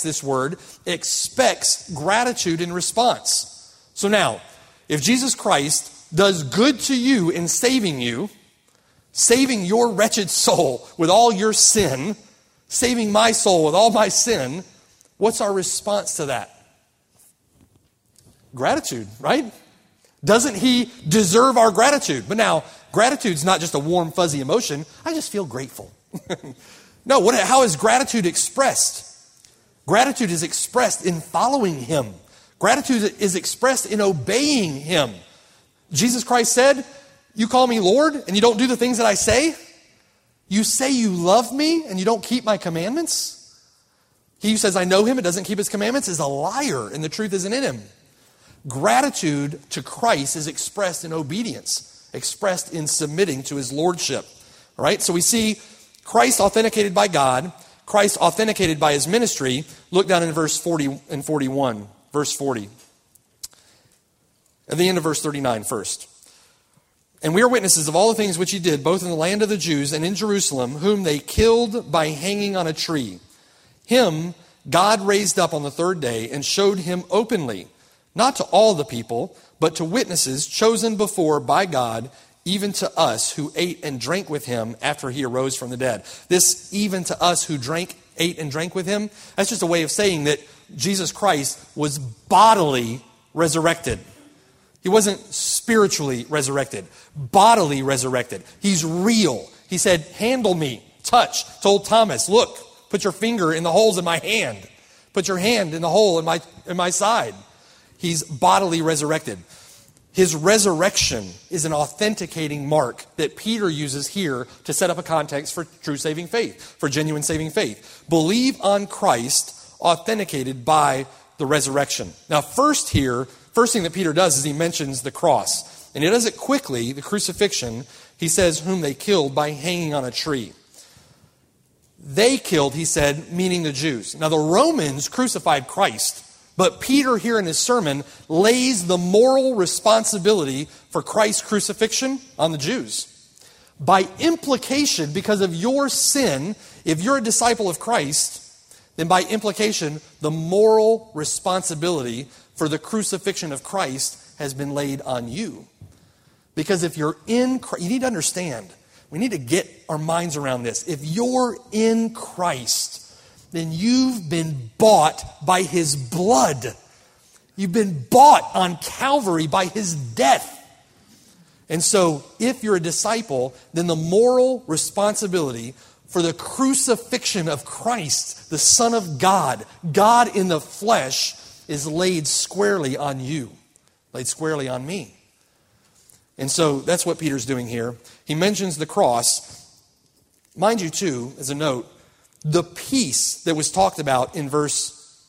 gratitude in response. So now, if Jesus Christ does good to you in saving you, saving your wretched soul with all your sin, saving my soul with all my sin, what's our response to that? Gratitude, right? Doesn't he deserve our gratitude? But now, gratitude's not just a warm, fuzzy emotion. I just feel grateful. No, how is gratitude expressed? Gratitude is expressed in following him. Gratitude is expressed in obeying him. Jesus Christ said, you call me Lord and you don't do the things that I say? You say you love me and you don't keep my commandments? He who says, I know him and doesn't keep his commandments is a liar, and the truth isn't in him. Gratitude to Christ is expressed in obedience, expressed in submitting to his lordship. All right, so we see Christ authenticated by God, Christ authenticated by his ministry. Look down in verse 40 and 41, verse 40. At the end of verse 39 first. And we are witnesses of all the things which he did, both in the land of the Jews and in Jerusalem, whom they killed by hanging on a tree. Him God raised up on the third day and showed him openly, not to all the people, but to witnesses chosen before by God, even to us who ate and drank with him after he arose from the dead. This even to us who ate and drank with him, that's just a way of saying that Jesus Christ was bodily resurrected. He wasn't spiritually resurrected, bodily resurrected. He's real. He said, handle me, touch. Told Thomas, look, put your finger in the holes in my hand. Put your hand in the hole in my side. He's bodily resurrected. His resurrection is an authenticating mark that Peter uses here to set up a context for true saving faith, for genuine saving faith. Believe on Christ, authenticated by the resurrection. Now, first thing that Peter does is he mentions the cross. And he does it quickly, the crucifixion. He says, whom they killed by hanging on a tree. They killed, he said, meaning the Jews. Now, the Romans crucified Christ. But Peter here in his sermon lays the moral responsibility for Christ's crucifixion on the Jews. By implication, because of your sin, if you're a disciple of Christ, then by implication, the moral responsibility for the crucifixion of Christ has been laid on you. Because if you're in Christ, you need to understand, we need to get our minds around this. If you're in Christ, then you've been bought by his blood. You've been bought on Calvary by his death. And so, if you're a disciple, then the moral responsibility for the crucifixion of Christ, the Son of God, God in the flesh, is laid squarely on you, laid squarely on me. And so, that's what Peter's doing here. He mentions the cross. Mind you, too, as a note, the peace that was talked about in verse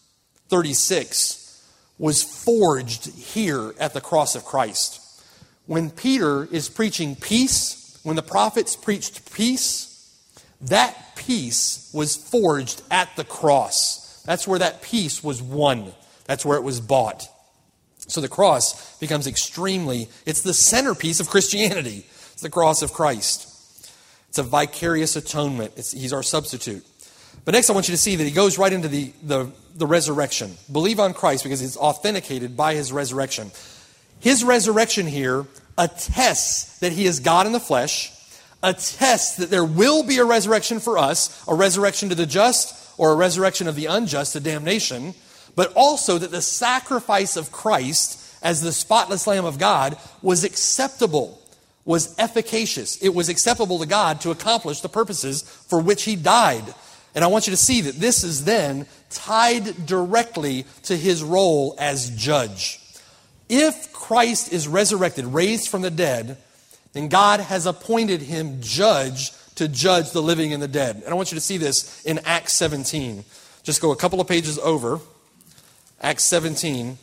36 was forged here at the cross of Christ. When Peter is preaching peace, when the prophets preached peace, that peace was forged at the cross. That's where that peace was won. That's where it was bought. So the cross becomes it's the centerpiece of Christianity. It's the cross of Christ. It's a vicarious atonement. He's our substitute. But next I want you to see that he goes right into the resurrection. Believe on Christ because it's authenticated by his resurrection. His resurrection here attests that he is God in the flesh, attests that there will be a resurrection for us, a resurrection to the just or a resurrection of the unjust to damnation, but also that the sacrifice of Christ as the spotless Lamb of God was acceptable, was efficacious. It was acceptable to God to accomplish the purposes for which he died. And I want you to see that this is then tied directly to his role as judge. If Christ is resurrected, raised from the dead, then God has appointed him judge to judge the living and the dead. And I want you to see this in Acts 17. Just go a couple of pages over. Acts 17.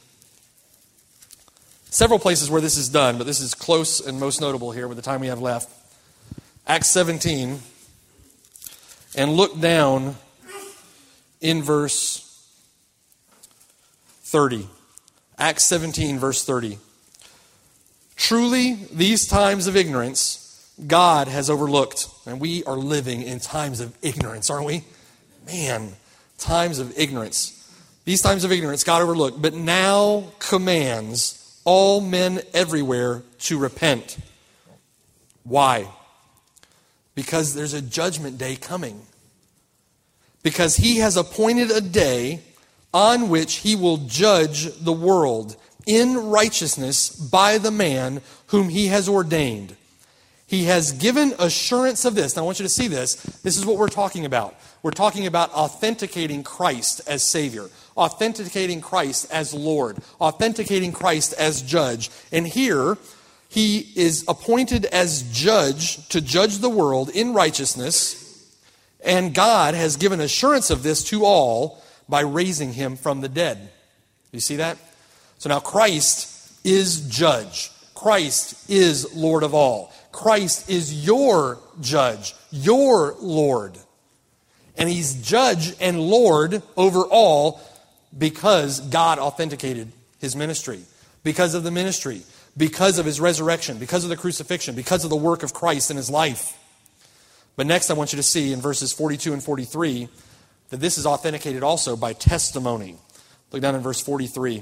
Several places where this is done, but this is close and most notable here with the time we have left. Acts 17. And look down in verse 30. Acts 17, verse 30. Truly, these times of ignorance, God has overlooked. And we are living in times of ignorance, aren't we? Man, times of ignorance. These times of ignorance, God overlooked, but now commands all men everywhere to repent. Why? Because there's a judgment day coming. Because he has appointed a day on which he will judge the world in righteousness by the man whom he has ordained. He has given assurance of this. Now I want you to see this. This is what we're talking about. We're talking about authenticating Christ as Savior, authenticating Christ as Lord, authenticating Christ as Judge. And here, he is appointed as Judge to judge the world in righteousness, and God has given assurance of this to all by raising him from the dead. You see that? So now Christ is Judge. Christ is Lord of all. Christ is your Judge, your Lord. And he's Judge and Lord over all because God authenticated his ministry, because of the ministry, because of his resurrection, because of the crucifixion, because of the work of Christ in his life. But next I want you to see in verses 42 and 43 that this is authenticated also by testimony. Look down in verse 42.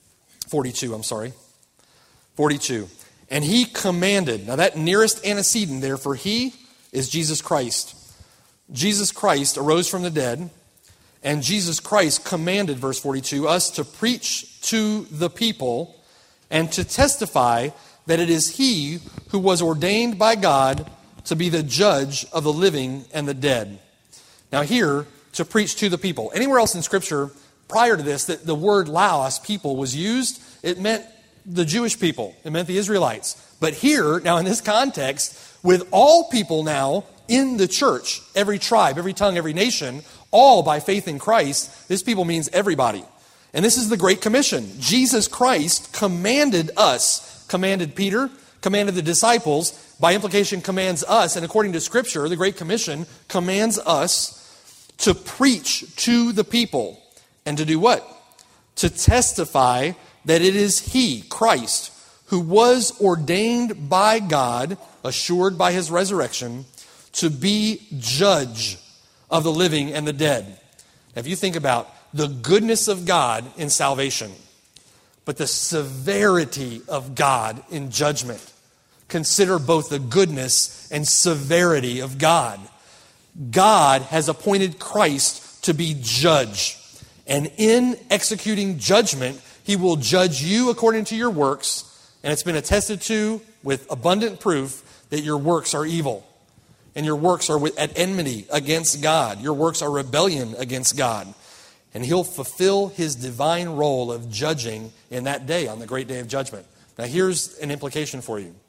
And he commanded, now that nearest antecedent there for he is Jesus Christ. Jesus Christ arose from the dead, and Jesus Christ commanded, verse 42, us to preach to the people and to testify that it is he who was ordained by God to be the judge of the living and the dead. Now here, to preach to the people. Anywhere else in Scripture prior to this that the word laos, people, was used, it meant the Jewish people. It meant the Israelites. But here, now in this context, with all people now in the church, every tribe, every tongue, every nation, all by faith in Christ, this people means everybody. And this is the Great Commission. Jesus Christ commanded us, commanded Peter, commanded the disciples, by implication commands us, and according to Scripture, the Great Commission commands us to preach to the people. And to do what? To testify that it is he, Christ, who was ordained by God, assured by his resurrection, to be judge of the living and the dead. Now, if you think about the goodness of God in salvation, but the severity of God in judgment, consider both the goodness and severity of God. God has appointed Christ to be judge. And in executing judgment, he will judge you according to your works, and it's been attested to with abundant proof that your works are evil. And your works are at enmity against God. Your works are rebellion against God. And he'll fulfill his divine role of judging in that day, on the great day of judgment. Now here's an implication for you.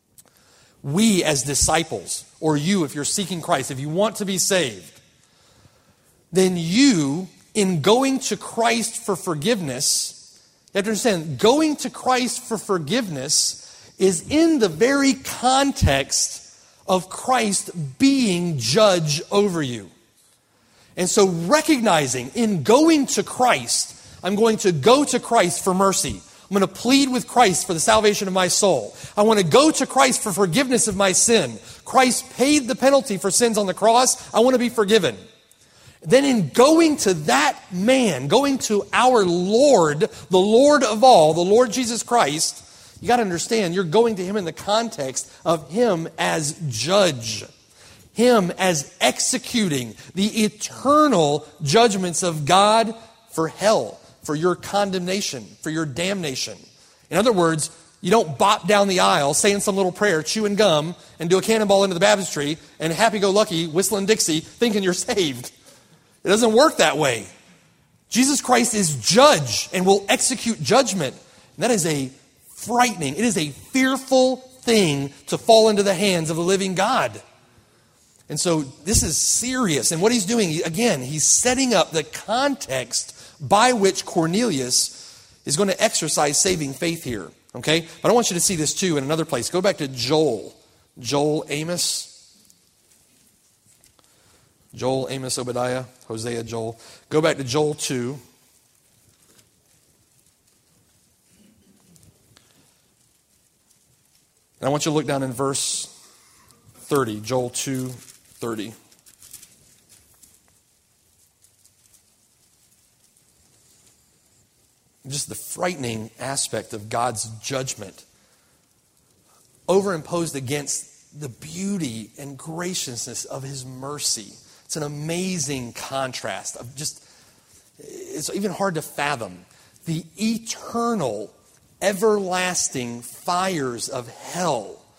We as disciples, or you if you're seeking Christ, if you want to be saved, then you, in going to Christ for forgiveness, you have to understand, going to Christ for forgiveness is in the very context of Christ being judge over you. And so recognizing in going to Christ, I'm going to go to Christ for mercy. I'm going to plead with Christ for the salvation of my soul. I want to go to Christ for forgiveness of my sin. Christ paid the penalty for sins on the cross. I want to be forgiven. Then in going to that man, going to our Lord, the Lord of all, the Lord Jesus Christ, you got to understand, you're going to him in the context of him as judge. Him as executing the eternal judgments of God for hell, for your condemnation, for your damnation. In other words, you don't bop down the aisle, saying some little prayer, chewing gum, and do a cannonball into the baptistry, and happy-go-lucky, whistling Dixie, thinking you're saved. It doesn't work that way. Jesus Christ is judge and will execute judgment. And that is a frightening, it is a fearful thing to fall into the hands of the living God. And so this is serious. And what he's doing, again, he's setting up the context by which Cornelius is going to exercise saving faith here. Okay? But I want you to see this too in another place. Go back to Joel. Joel, Amos. Joel, Amos, Obadiah, Hosea, Joel. Go back to Joel 2. And I want you to look down in verse 30, Joel 2:30. Just the frightening aspect of God's judgment overimposed against the beauty and graciousness of his mercy. It's an amazing contrast of just, it's even hard to fathom. The eternal, everlasting fires of hell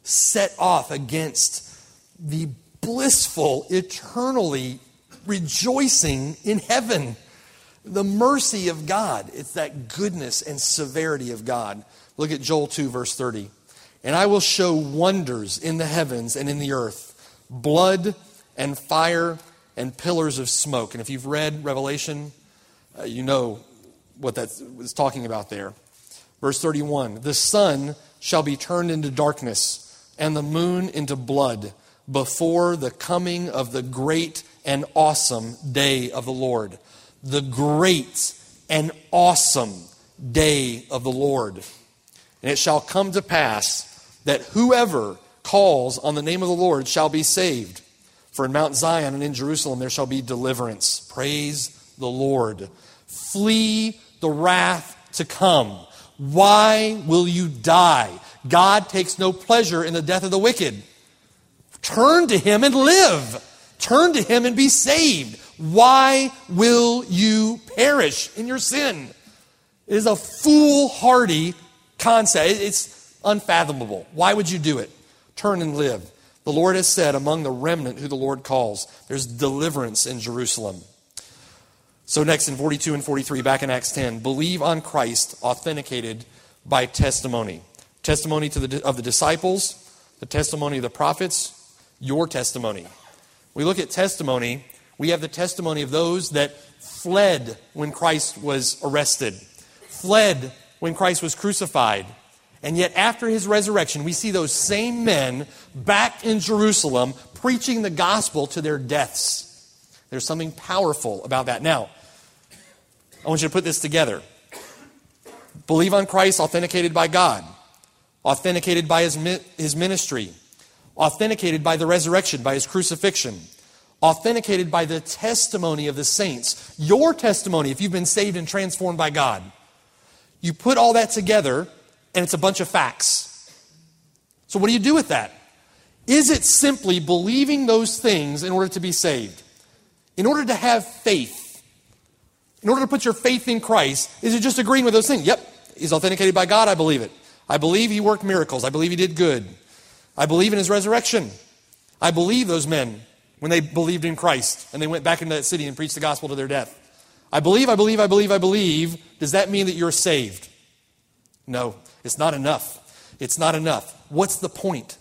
set off against the blissful, eternally rejoicing in heaven. The mercy of God. It's that goodness and severity of God. Look at Joel 2, verse 30. And I will show wonders in the heavens and in the earth, blood and fire and pillars of smoke. And if you've read Revelation, you know what that was talking about there. Verse 31, the sun shall be turned into darkness and the moon into blood before the coming of the great and awesome day of the Lord. The great and awesome day of the Lord. And it shall come to pass that whoever calls on the name of the Lord shall be saved. For in Mount Zion and in Jerusalem there shall be deliverance. Praise the Lord. Flee the wrath to come. Why will you die? God takes no pleasure in the death of the wicked. Turn to him and live. Turn to him and be saved. Why will you perish in your sin? It is a foolhardy concept. It's unfathomable. Why would you do it? Turn and live. The Lord has said, among the remnant who the Lord calls, there's deliverance in Jerusalem. So next in 42 and 43, back in Acts 10, believe on Christ, authenticated by testimony. Testimony of the disciples, the testimony of the prophets, your testimony. We look at testimony, we have the testimony of those that fled when Christ was arrested, fled when Christ was crucified. And yet after his resurrection, we see those same men back in Jerusalem preaching the gospel to their deaths. There's something powerful about that. Now, I want you to put this together. Believe on Christ, authenticated by God, authenticated by his ministry, authenticated by the resurrection, by his crucifixion, authenticated by the testimony of the saints. Your testimony, if you've been saved and transformed by God. You put all that together, and it's a bunch of facts. So what do you do with that? Is it simply believing those things in order to be saved? In order to have faith, in order to put your faith in Christ, is it just agreeing with those things? Yep, he's authenticated by God, I believe it. I believe he worked miracles. I believe he did good. I believe in his resurrection. I believe those men when they believed in Christ and they went back into that city and preached the gospel to their death. I believe. Does that mean that you're saved? No, it's not enough. It's not enough. What's the point?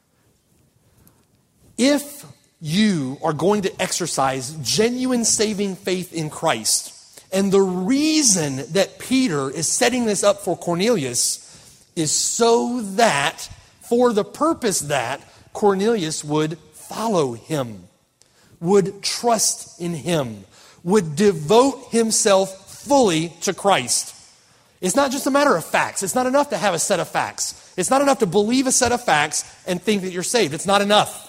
If you are going to exercise genuine saving faith in Christ, and the reason that Peter is setting this up for Cornelius is so that, for the purpose that Cornelius would follow him, would trust in him, would devote himself fully to Christ. It's not just a matter of facts. It's not enough to have a set of facts. It's not enough to believe a set of facts and think that you're saved. It's not enough.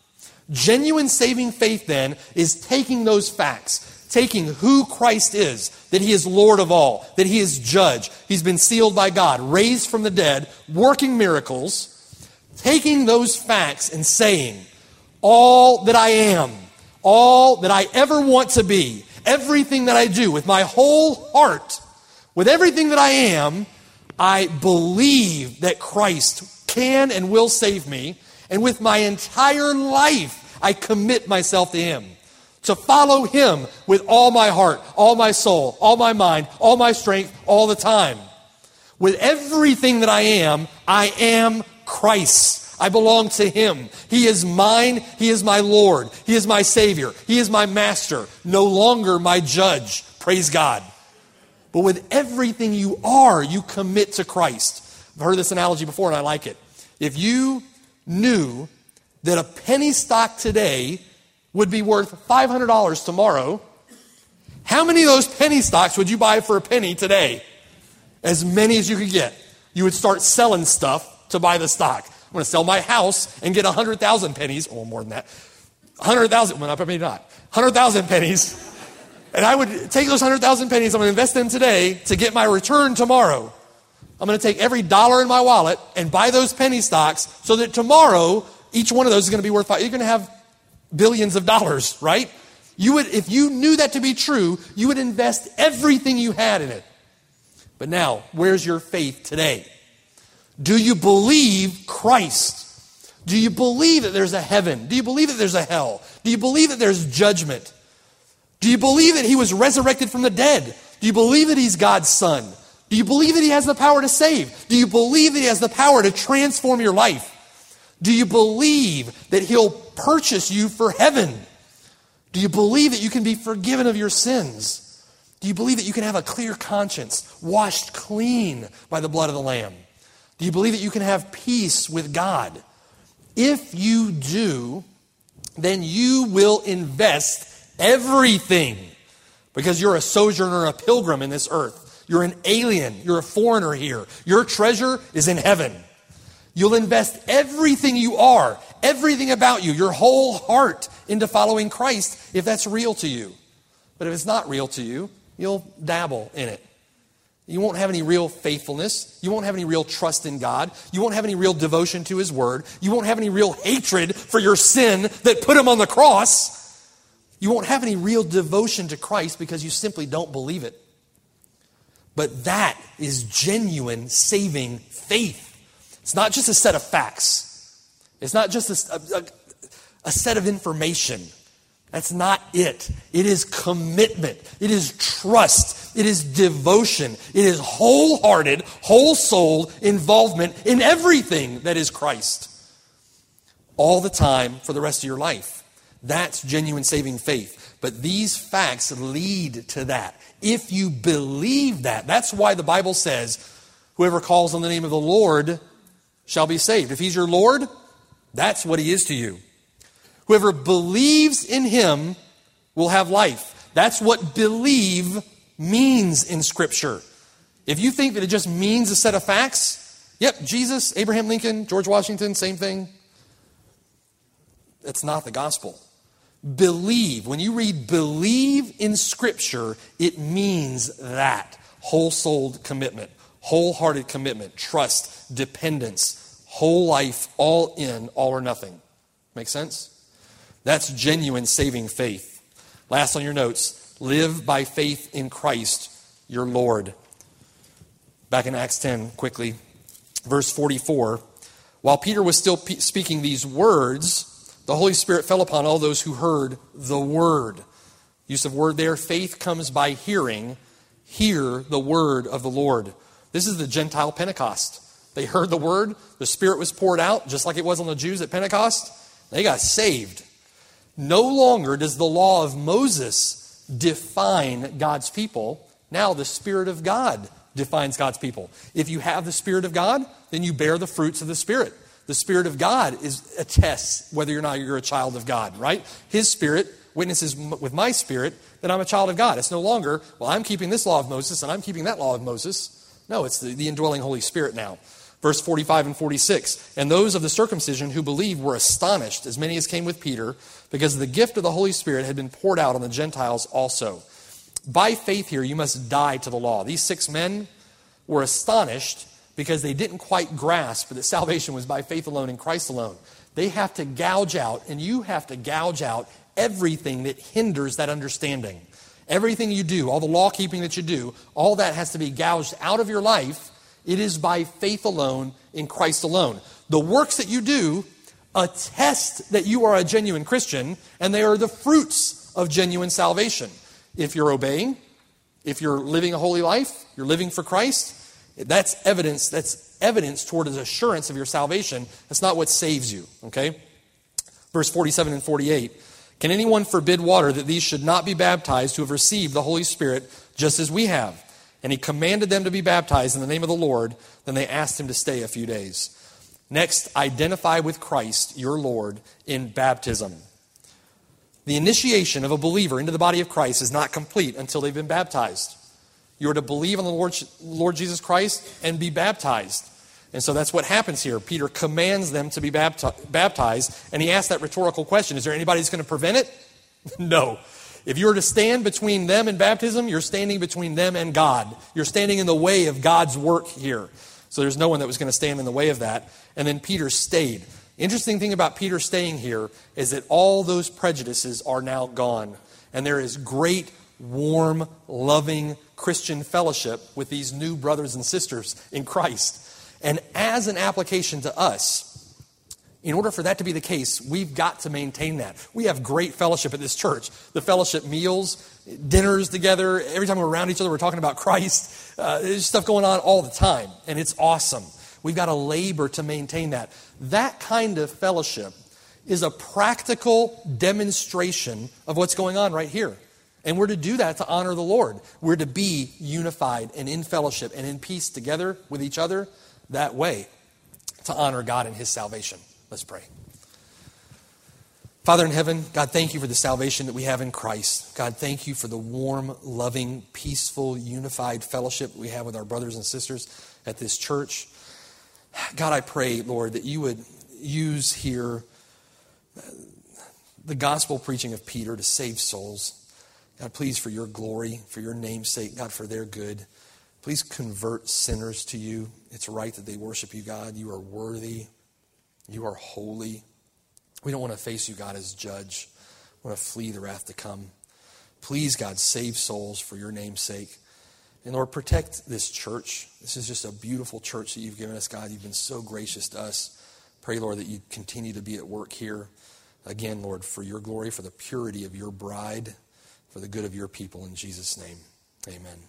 Genuine saving faith, then, is taking those facts, taking who Christ is, that he is Lord of all, that he is judge, he's been sealed by God, raised from the dead, working miracles, taking those facts and saying, all that I am, all that I ever want to be, everything that I do with my whole heart, with everything that I am, I believe that Christ can and will save me. And with my entire life, I commit myself to him. To follow him with all my heart, all my soul, all my mind, all my strength, all the time. With everything that I am Christ. I belong to him. He is mine. He is my Lord. He is my Savior. He is my Master. No longer my judge. Praise God. But with everything you are, you commit to Christ. I've heard this analogy before and I like it. If you knew that a penny stock today would be worth $500 tomorrow, how many of those penny stocks would you buy for a penny today? As many as you could get. You would start selling stuff to buy the stock. I'm going to sell my house and get 100,000 pennies, or more than that. 100,000, well, maybe not. 100,000 pennies. And I would take those 100,000 pennies, I'm going to invest them today to get my return tomorrow. I'm going to take every dollar in my wallet and buy those penny stocks so that tomorrow, each one of those is going to be worth you're going to have billions of dollars, right? You would, if you knew that to be true, you would invest everything you had in it. But now, where's your faith today? Do you believe Christ? Do you believe that there's a heaven? Do you believe that there's a hell? Do you believe that there's judgment? Do you believe that he was resurrected from the dead? Do you believe that he's God's son? Do you believe that he has the power to save? Do you believe that he has the power to transform your life? Do you believe that he'll purchase you for heaven? Do you believe that you can be forgiven of your sins? Do you believe that you can have a clear conscience, washed clean by the blood of the Lamb? Do you believe that you can have peace with God? If you do, then you will invest everything, because you're a sojourner, a pilgrim in this earth. You're an alien. You're a foreigner here. Your treasure is in heaven. You'll invest everything you are, everything about you, your whole heart into following Christ if that's real to you. But if it's not real to you, you'll dabble in it. You won't have any real faithfulness. You won't have any real trust in God. You won't have any real devotion to his word. You won't have any real hatred for your sin that put him on the cross. You won't have any real devotion to Christ because you simply don't believe it. But that is genuine saving faith. It's not just a set of facts. It's not just a set of information. That's not it. It is commitment. It is trust. It is devotion. It is wholehearted, whole-souled involvement in everything that is Christ. All the time for the rest of your life. That's genuine saving faith. But these facts lead to that. If you believe that, that's why the Bible says, whoever calls on the name of the Lord shall be saved. If he's your Lord, that's what he is to you. Whoever believes in him will have life. That's what believe means in Scripture. If you think that it just means a set of facts, yep, Jesus, Abraham Lincoln, George Washington, same thing. That's not the gospel. Believe. When you read believe in Scripture, it means that. Whole-souled commitment, wholehearted commitment, trust, dependence, whole life, all in, all or nothing. Make sense? That's genuine saving faith. Last on your notes, live by faith in Christ, your Lord. Back in Acts 10, quickly, verse 44. While Peter was still speaking these words, the Holy Spirit fell upon all those who heard the word. Use of word there, faith comes by hearing. Hear the word of the Lord. This is the Gentile Pentecost. They heard the word, the Spirit was poured out, just like it was on the Jews at Pentecost. They got saved. No longer does the law of Moses define God's people. Now the Spirit of God defines God's people. If you have the Spirit of God, then you bear the fruits of the Spirit. The Spirit of God attests whether or not you're a child of God, right? His Spirit witnesses with my spirit that I'm a child of God. It's no longer, well, I'm keeping this law of Moses and I'm keeping that law of Moses. No, it's the indwelling Holy Spirit now. Verse 45 and 46. And those of the circumcision who believed were astonished, as many as came with Peter, because the gift of the Holy Spirit had been poured out on the Gentiles also. By faith here, you must die to the law. These 6 men were astonished because they didn't quite grasp that salvation was by faith alone in Christ alone. They have to gouge out, and you have to gouge out everything that hinders that understanding. Everything you do, all the law keeping that you do, all that has to be gouged out of your life. It is by faith alone in Christ alone. The works that you do attest that you are a genuine Christian, and they are the fruits of genuine salvation. If you're obeying, if you're living a holy life, you're living for Christ, that's evidence toward an assurance of your salvation. That's not what saves you, okay? Verse 47 and 48. Can anyone forbid water that these should not be baptized who have received the Holy Spirit just as we have? And he commanded them to be baptized in the name of the Lord. Then they asked him to stay a few days. Next, identify with Christ, your Lord, in baptism. The initiation of a believer into the body of Christ is not complete until they've been baptized. You are to believe on the Lord Jesus Christ and be baptized. And so that's what happens here. Peter commands them to be baptized, and he asks that rhetorical question, is there anybody who's going to prevent it? No. If you were to stand between them and baptism, you're standing between them and God. You're standing in the way of God's work here. So there's no one that was going to stand in the way of that. And then Peter stayed. Interesting thing about Peter staying here is that all those prejudices are now gone. And there is great, warm, loving Christian fellowship with these new brothers and sisters in Christ. And as an application to us, In order for that to be the case, we've got to maintain that. We have great fellowship at this church. The fellowship meals, dinners together. Every time we're around each other, we're talking about Christ. There's stuff going on all the time, and it's awesome. We've got to labor to maintain that. That kind of fellowship is a practical demonstration of what's going on right here. And we're to do that to honor the Lord. We're to be unified and in fellowship and in peace together with each other that way to honor God and His salvation. Let's pray. Father in heaven, God, thank you for the salvation that we have in Christ. God, thank you for the warm, loving, peaceful, unified fellowship we have with our brothers and sisters at this church. God, I pray, Lord, that you would use here the gospel preaching of Peter to save souls. God, please, for your glory, for your name's sake, God, for their good, please convert sinners to you. It's right that they worship you, God. You are worthy. You are holy. We don't want to face you, God, as judge. We want to flee the wrath to come. Please, God, save souls for your name's sake. And Lord, protect this church. This is just a beautiful church that you've given us, God. You've been so gracious to us. Pray, Lord, that you continue to be at work here. Again, Lord, for your glory, for the purity of your bride, for the good of your people. In Jesus' name, amen.